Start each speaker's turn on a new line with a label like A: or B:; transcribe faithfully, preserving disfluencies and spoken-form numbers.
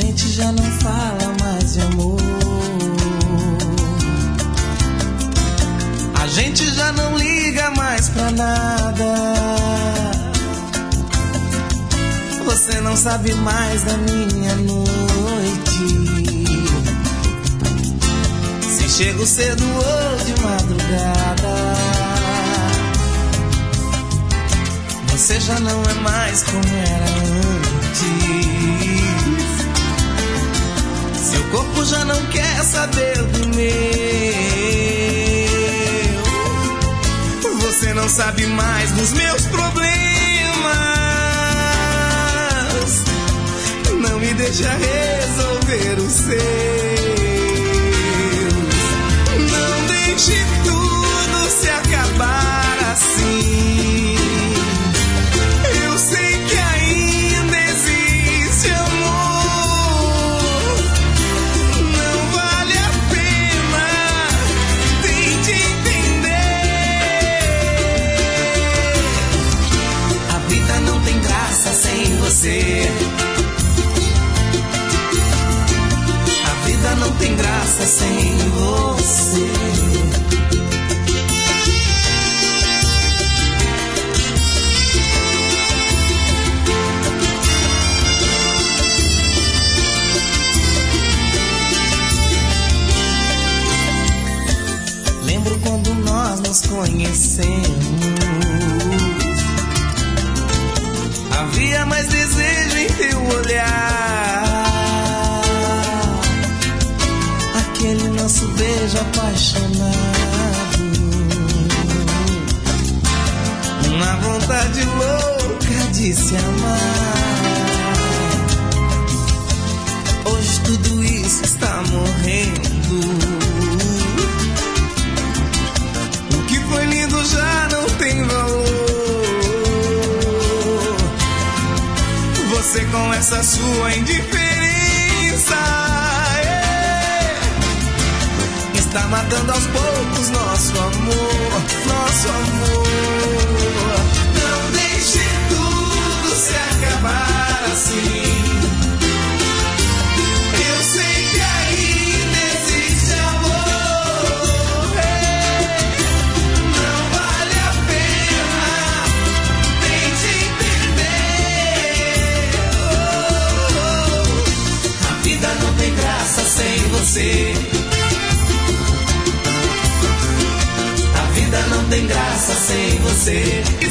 A: gente já não fala mais de amor. A gente já não liga mais pra nada. Você não sabe mais da minha noite, se chego cedo ou de madrugada. Você já não é mais como era antes. Seu corpo já não quer saber do meu. Você não sabe mais dos meus problemas. Não me deixa resolver os seus. Não deixe tudo se acabar assim. Eu sei que ainda existe amor. Não vale a pena, tente entender. A vida não tem graça sem você. A vida não tem graça sem você. Lembro quando nós nos conhecemos. Havia mais desejo em teu olhar. Aquele nosso beijo apaixonado, uma vontade louca de se amar. Hoje tudo isso está morrendo. O que foi lindo já não tem valor. Você com essa sua indiferença está matando aos poucos nosso amor, nosso amor. Não deixe tudo se acabar assim. Eu sei que ainda existe amor. Não vale a pena, tente entender. Oh, a vida não tem graça sem você. A vida não tem graça sem você.